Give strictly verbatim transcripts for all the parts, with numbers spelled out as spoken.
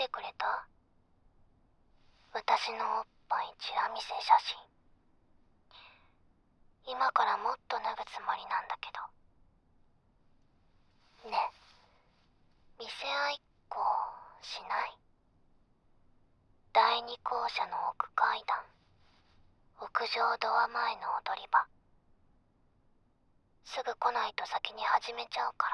てくれた？私のおっぱいチラ見せ写真。今からもっと脱ぐつもりなんだけど。ねえ、見せ合いっこしない？第二校舎の奥階段、屋上ドア前の踊り場。すぐ来ないと先に始めちゃうから。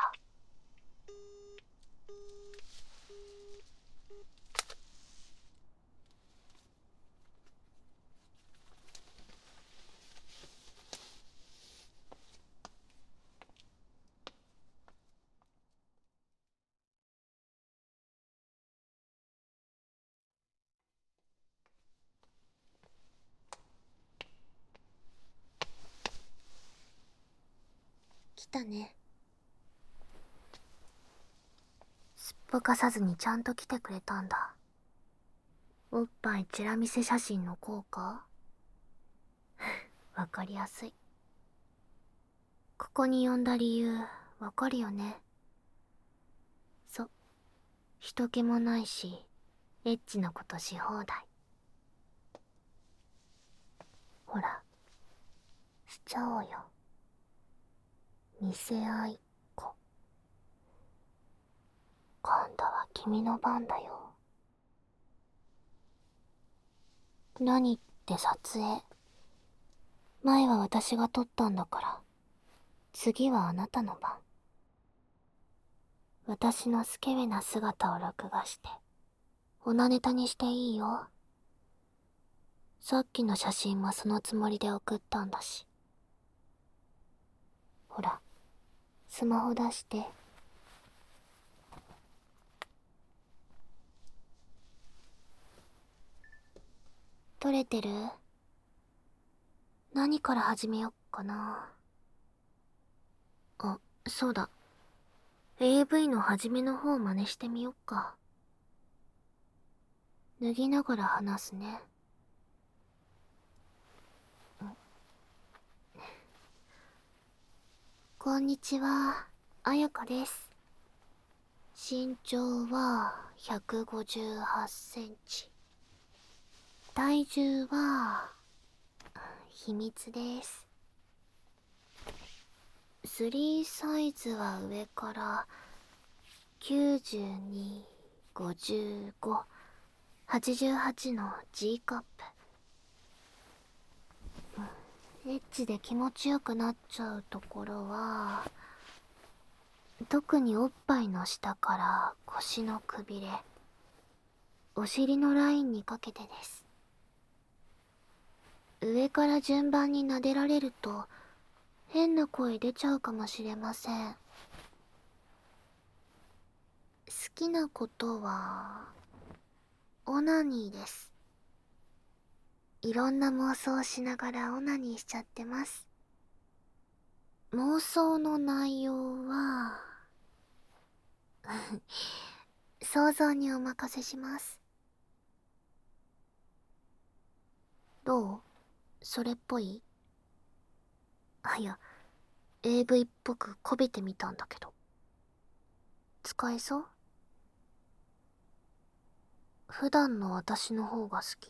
来たね。すっぽかさずにちゃんと来てくれたんだ。おっぱいチラ見せ写真の効果？わかりやすい。ここに呼んだ理由わかるよね。そ、人気もないしエッチなことし放題。ほら、しちゃおうよ。見せ合いっこ。今度は君の番だよ。何って撮影。前は私が撮ったんだから、次はあなたの番。私のスケベな姿を録画して、オナネタにしていいよ。さっきの写真もそのつもりで送ったんだし。ほら、スマホ出して。撮れてる？何から始めよっかな。あ、そうだ。エーブイ の初めの方真似してみよっか。脱ぎながら話すね。こんにちは、あやかです。身長はひゃくごじゅうはちセンチ。体重は秘密です。スリーサイズは上からきゅうじゅうに、ごじゅうご、はちじゅうはちの G カップ。エッチで気持ちよくなっちゃうところは、特におっぱいの下から腰のくびれ、お尻のラインにかけてです。上から順番に撫でられると変な声出ちゃうかもしれません。好きなことはオナニーです。いろんな妄想をしながらオナニーしちゃってます。妄想の内容は想像にお任せします。どう？それっぽい？あ、いや、エーブイ っぽくこびてみたんだけど。使えそう？普段の私の方が好きって、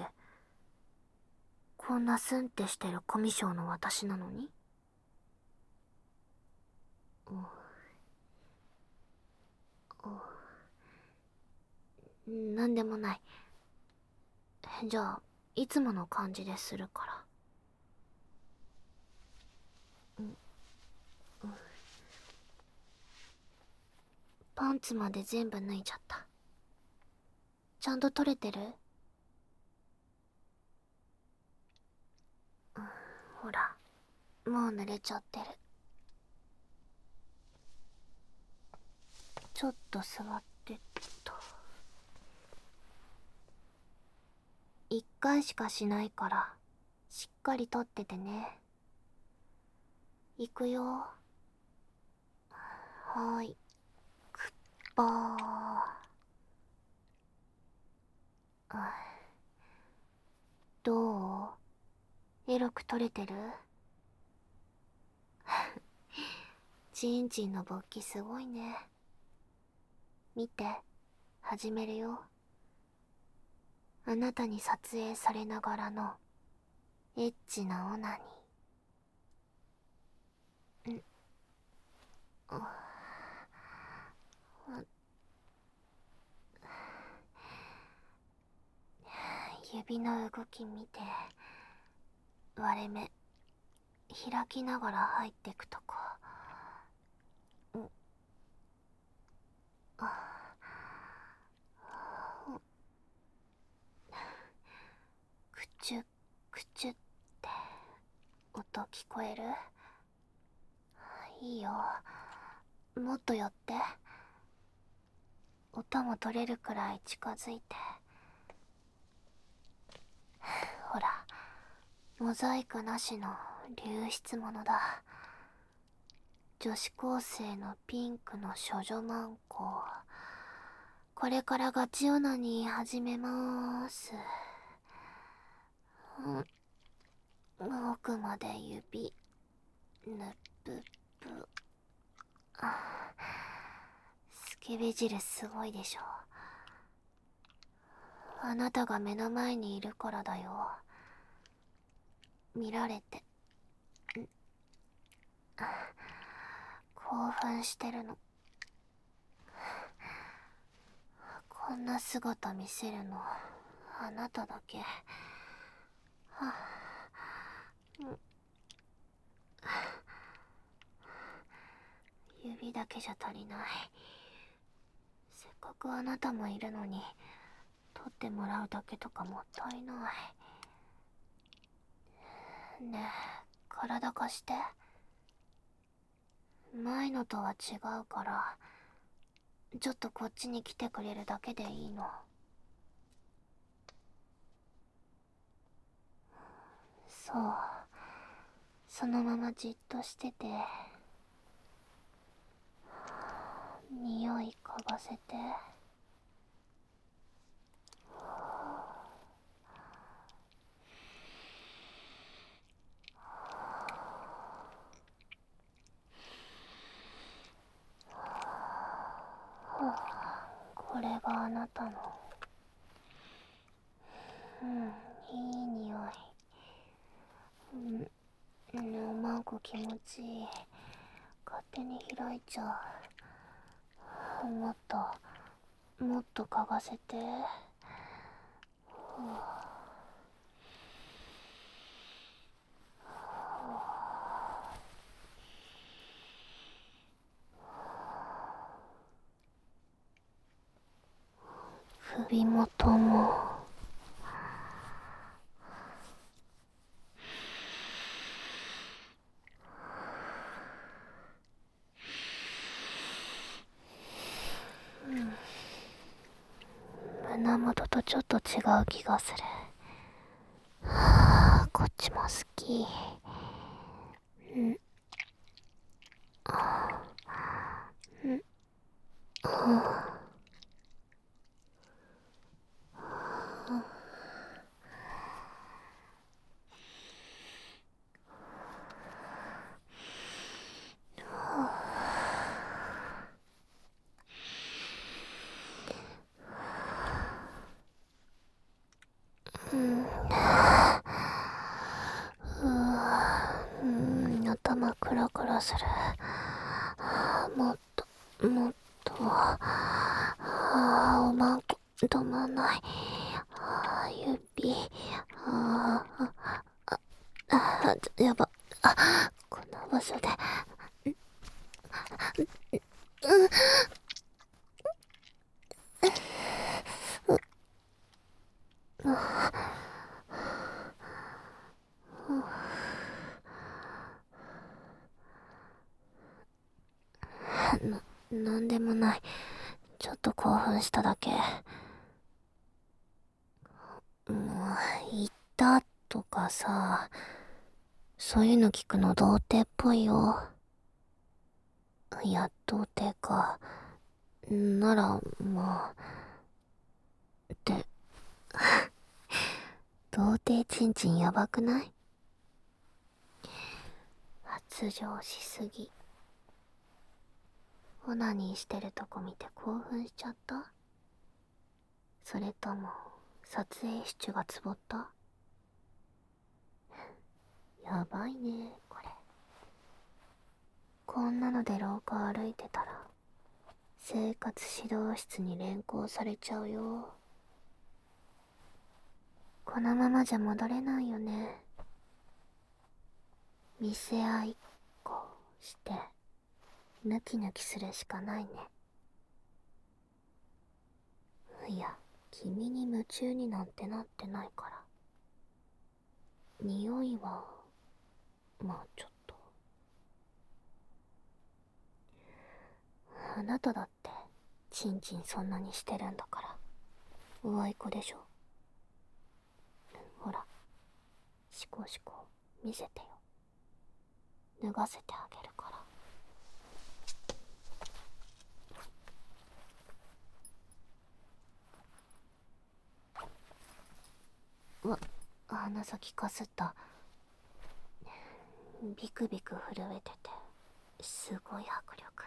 こんなスンってしてるコミュ障の私なのに？うん、なんでもない。じゃあ、いつもの感じでするから。うん、うん、パンツまで全部脱いじゃった。ちゃんと取れてる？うん、ほら、もう濡れちゃってる。ちょっと座ってっと。一回しかしないから、しっかり取っててね。いくよ。はーい。くっばー。どう？エロく取れてる？ちんちんの勃起すごいね。見て。 始めるよ。あなたに撮影されながらのエッチなオナニー。んあ指の動き見て、割れ目開きながら入ってくとこ。んあくちゅくちゅって音聞こえる？いいよ、もっと寄って。音も取れるくらい近づいて。ほら、モザイクなしの流出物だ。女子高生のピンクの処女マンコ。これからガチオナに始めまーす。うん、奥まで指ぬっぷっぷ。スケベ汁すごいでしょ。あなたが目の前にいるからだよ。見られてん興奮してるの。こんな姿見せるのあなただけ。はあ、うん指だけじゃ足りない。せっかくあなたもいるのに取ってもらうだけとかもったいない。ねえ、体貸して。前のとは違うからちょっとこっちに来てくれるだけでいいの。そう、そのままじっとしてて、匂い嗅がせて。これがあなたの。うん、いい匂い。うん、おまんこ気持ちいい。勝手に開いちゃう。もっともっと嗅がせて。首元も。胸元とちょっと違う気がする。はあ、こっちも好き。うんうんうんうん、頭クラクラする。もっともっと。ああ、おまんこ止まんない。あ指。あああ、やば。あ、こんな場所で。な、なんでもない。ちょっと興奮しただけ。もう、言ったとかさ、そういうの聞くの童貞っぽいよ。いや、童貞か。なら、まあ、って、童貞ちんちんやばくない？発情しすぎ。オナニーしてるとこ見て興奮しちゃった？ それとも撮影室がつぼった？やばいねこれ。こんなので廊下歩いてたら生活指導室に連行されちゃうよ。このままじゃ戻れないよね。見せ合いっこしてヌキヌキするしかないね。いや、君に夢中になんてなってないから。匂いはまあちょっと。あなただってチンチンそんなにしてるんだから、上い子でしょ。ほら、シコシコ見せてよ。脱がせてあげるから。わ、鼻先かすった。ビクビク震えててすごい迫力。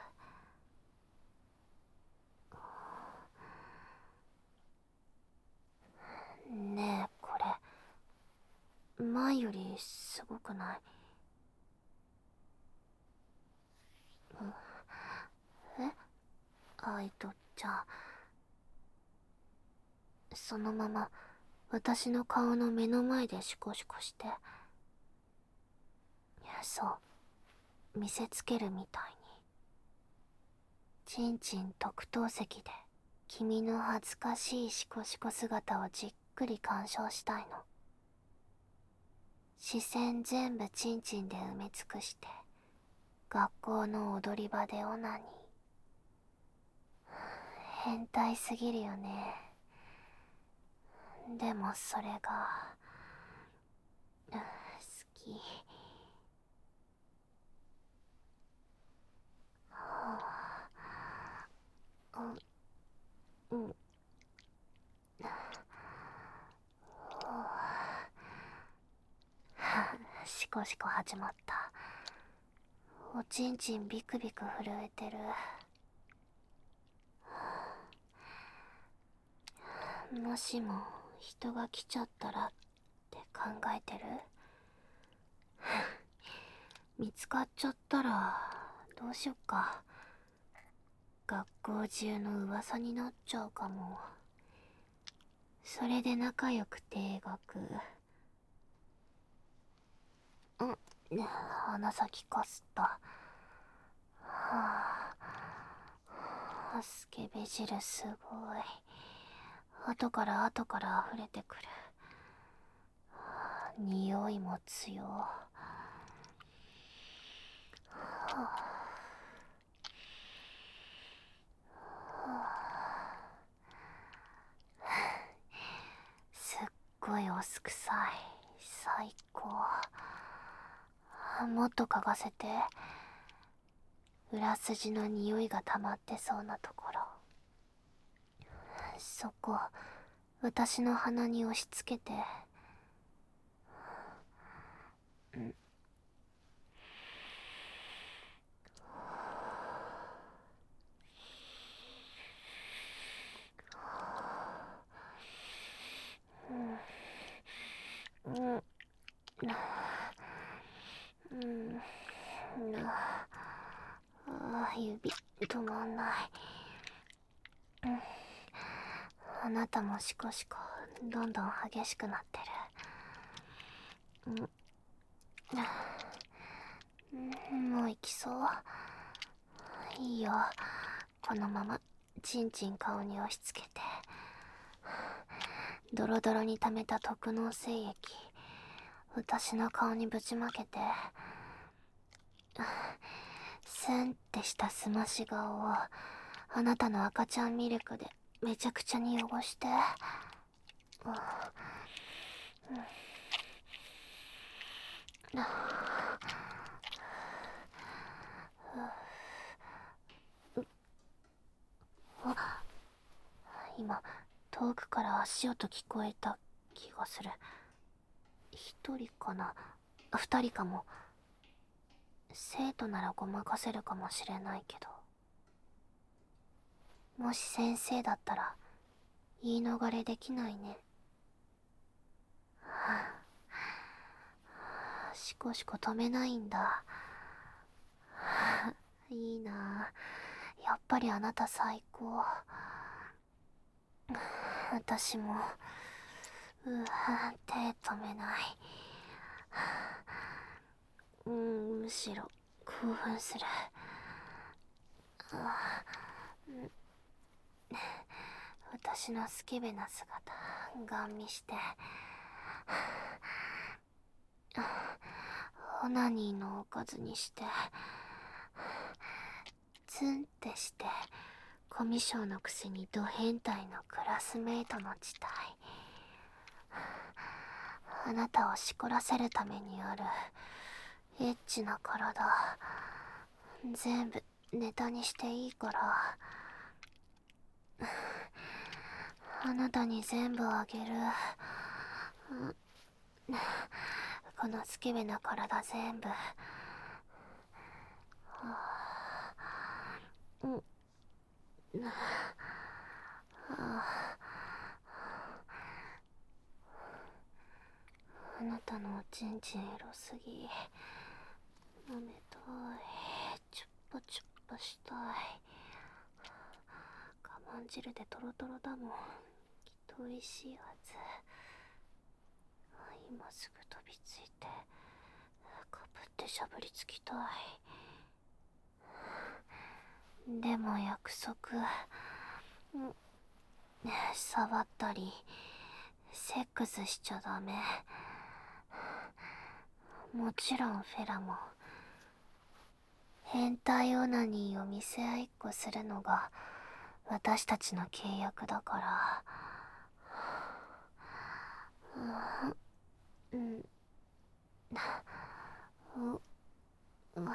ねえ、これ前よりすごくない？えあえっとじゃあそのまま私の顔の目の前でシコシコして、そう見せつけるみたいに。ちんちん特等席で君の恥ずかしいシコシコ姿をじっくり鑑賞したいの。視線全部ちんちんで埋め尽くして、学校の踊り場でオナニー。変態すぎるよね。でもそれが好き。はあ、うん、うん、シコシコ始まった。おちんちんビクビク震えてる。もしも人が来ちゃったらって考えてる？見つかっちゃったらどうしよっか。学校中の噂になっちゃうかも。それで仲良く定額。ん、鼻先かすった。はあ、スケベ汁すごい。後から後から溢れてくる。匂いも強。はあ、すっごいおすくさい。最高。もっと嗅がせて。裏筋の匂いが溜まってそうなところ。そこ私の鼻に押し付けて。んうん、うん、うん、ああ、指止まんない。うん、あなたもシコシコどんどん激しくなってる。うん、もう行きそう。いいよ、このままチンチン顔に押し付けて。ドロドロに溜めた特納精液私の顔にぶちまけて、スンってしたすまし顔をあなたの赤ちゃんミルクでめちゃくちゃに汚して。今遠くから足音聞こえた気がする。一人かな、二人かも。生徒ならごまかせるかもしれないけど、もし先生だったら言い逃れできないね。しこしこ止めないんだ。いいなあ、やっぱりあなた最高。私もうー手止めない。うん、むしろ興奮する。私のスケベな姿ガン見してオナニーのおかずにして、ツンってして、コミュ障のくせにド変態のクラスメイトの地帯。あなたをしこらせるためにあるエッチな体全部ネタにしていいから、あなたに全部あげる。このスケベな体全部。うん、あなたのおちんちんエロすぎ。舐めたい。チュッパチュッパしたい。我慢汁でトロトロだもん。きっと美味しいはず。今すぐ飛びついてかぶってしゃぶりつきたい。でも約束、触ったりセックスしちゃダメ。もちろんフェラも変態オナニーを見せ合いっこするのが私たちの契約だから。うん、う、う、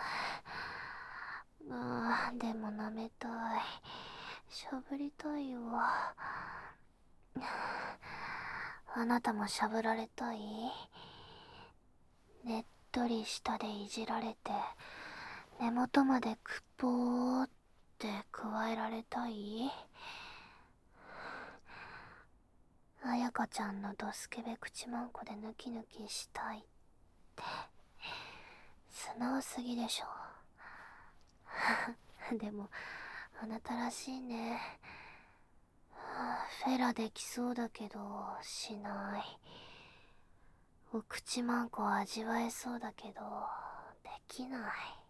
あーでも舐めたい。しゃぶりたいわ。あなたもしゃぶられたい？ねっとり舌でいじられて根元までくっぽーって加えられたい？あやかちゃんのドスケベ口マンコでヌキヌキしたいって素直すぎでしょ。でもあなたらしいね。フェラできそうだけどしない。お口マンコ味わえそうだけどできない。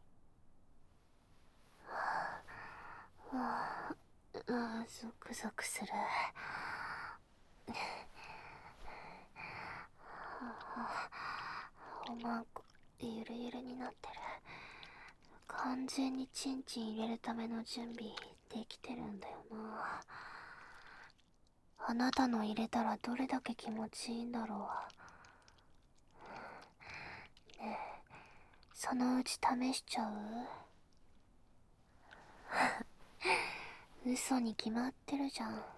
ああ、ゾクゾクする。おまんこゆるゆるになってる。完全にチンチン入れるための準備できてるんだよな。あなたの入れたらどれだけ気持ちいいんだろう。ねえ、そのうち試しちゃう？嘘に決まってるじゃん。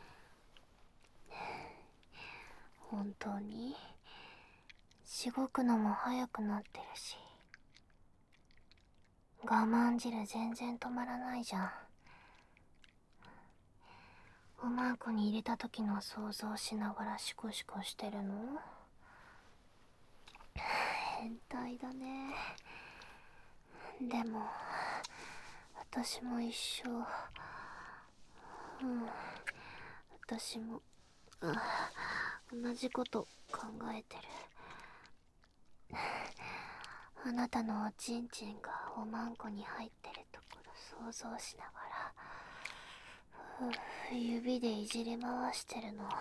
本当にしごくのも早くなってるし、我慢汁全然止まらないじゃん。おまんこに入れた時の想像しながらシコシコしてるの？変態だね。でも私も一緒。うん、私も、うん、同じこと考えてる。あなたのおちんちんがおまんこに入ってるところ想像しながら、指でいじり回してるの。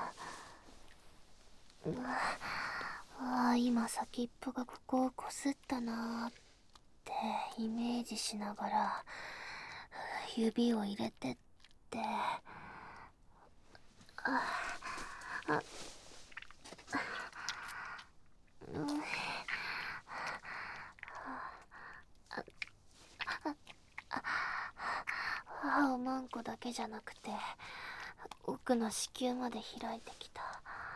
ああ、今先っぽがここをこすったなーってイメージしながら指を入れてって、ああ、うん、あ、おまんこだけじゃなくて奥の子宮まで開いてきた。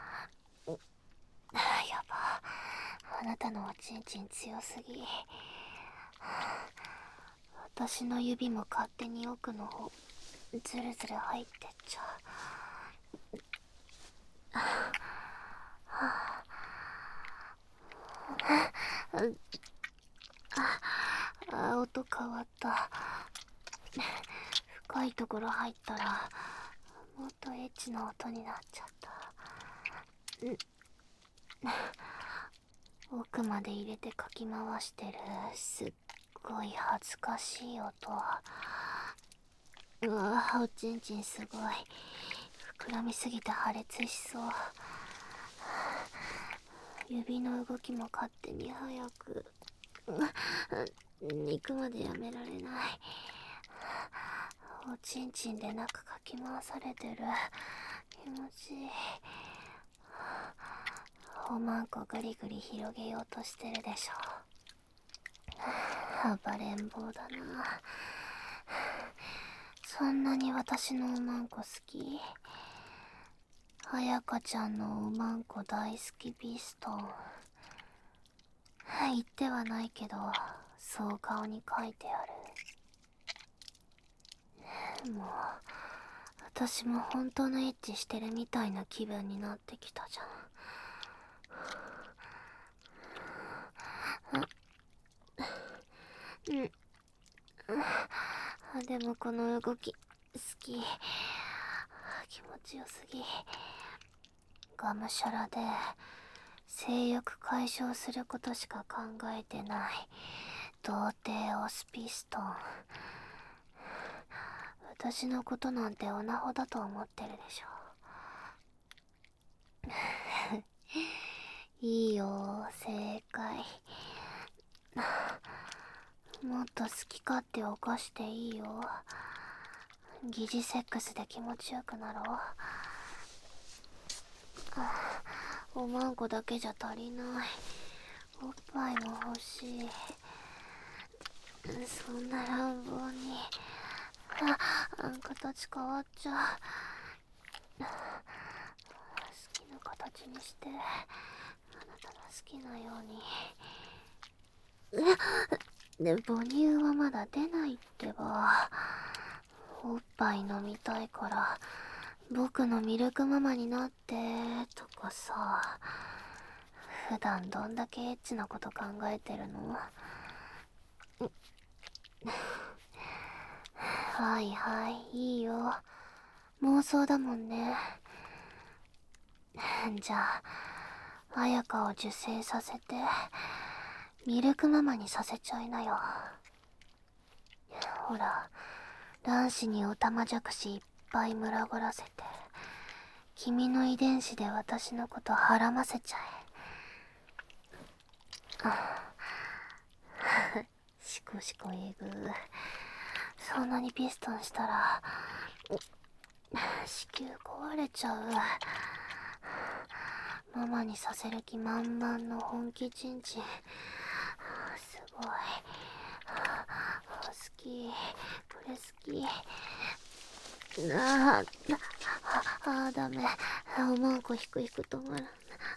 やば、あなたのおちんちん強すぎ。私の指も勝手に奥の方ズルズル入ってっちゃう。 あ、音変わった。深いところ入ったらもっとエッチな音になっちゃった。奥まで入れてかき回してる。すっごい恥ずかしい音。うわぁ、おちんちんすごい。膨らみすぎて破裂しそう。指の動きも勝手に速く。肉までやめられない。おちんちんで中かき回されてる。気持ちいい。おまんこぐりぐり広げようとしてるでしょ。暴れん坊だな。そんなに私のおまんこ好き？彩香ちゃんのおまんこ大好きビストン。言ってはないけど、そう顔に書いてある。もう私も本当のエッチしてるみたいな気分になってきたじゃん。うん。でもこの動き好き。気持ちよすぎ。がむしゃらで性欲解消することしか考えてない童貞オスピストン。私のことなんてオナホだと思ってるでしょ。いいよ、正解。もっと好き勝手起こしていいよ。疑似セックスで気持ちよくなろう。おまんこだけじゃ足りない。おっぱいも欲しい。そんな乱暴に。あ、形変わっちゃう。好きな形にして、あなたの好きなように。で、母乳はまだ出ないってば。おっぱい飲みたいから僕のミルクママになってとかさ。普段どんだけエッチなこと考えてるの？はいはい、いいよ。妄想だもんね。じゃあ彩香を受精させてミルクママにさせちゃいなよ。ほら、卵子にオタマジャクシいっぱい群がらせて君の遺伝子で私のことはらませちゃえ。シコシコえぐ。そんなにピストンしたら子宮壊れちゃう。ママにさせる気満々の本気チンチン。すごい。好き。これ好き。ああ、ああ、ダメ。おまんこひくひく止まる。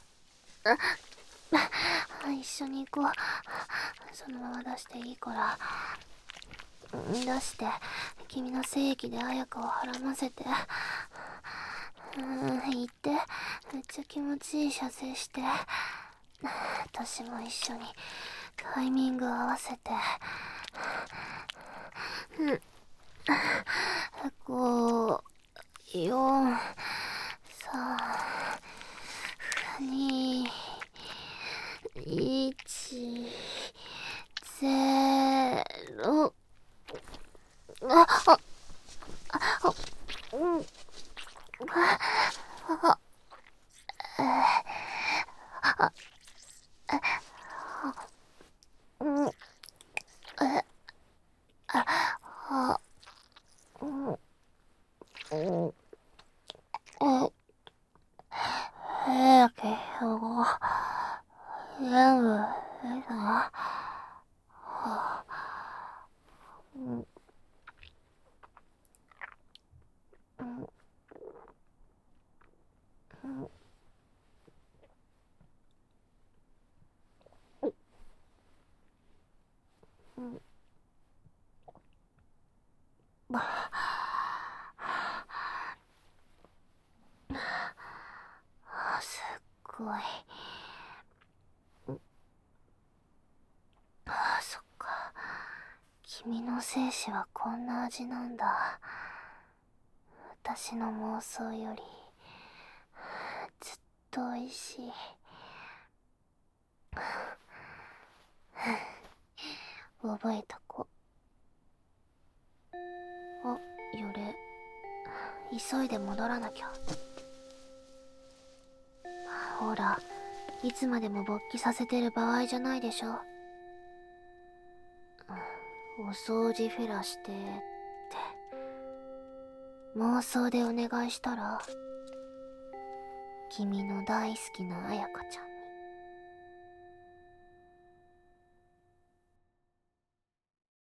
あ、一緒に行こう。そのまま出していいから。出して、君の精液で彩香をはらませて。うん、行って。めっちゃ気持ちいい射精して。私も一緒にタイミング合わせて。うん。ご、よん、さん、に、いち、ゼロ。あ、あ、あ、うん、あ、あ、あ、うん、え、あ、うん、うん、え、え、けど、全部、えだ、うん、うん、うん、うん、 い。ああ、そっか。君の精子はこんな味なんだ。私の妄想よりずっと美味しい。覚えとこ。あ、よれ。急いで戻らなきゃ。ほら、いつまでも勃起させてる場合じゃないでしょ。お掃除フェラしてって妄想でお願いしたら、君の大好きな彩香ちゃんに。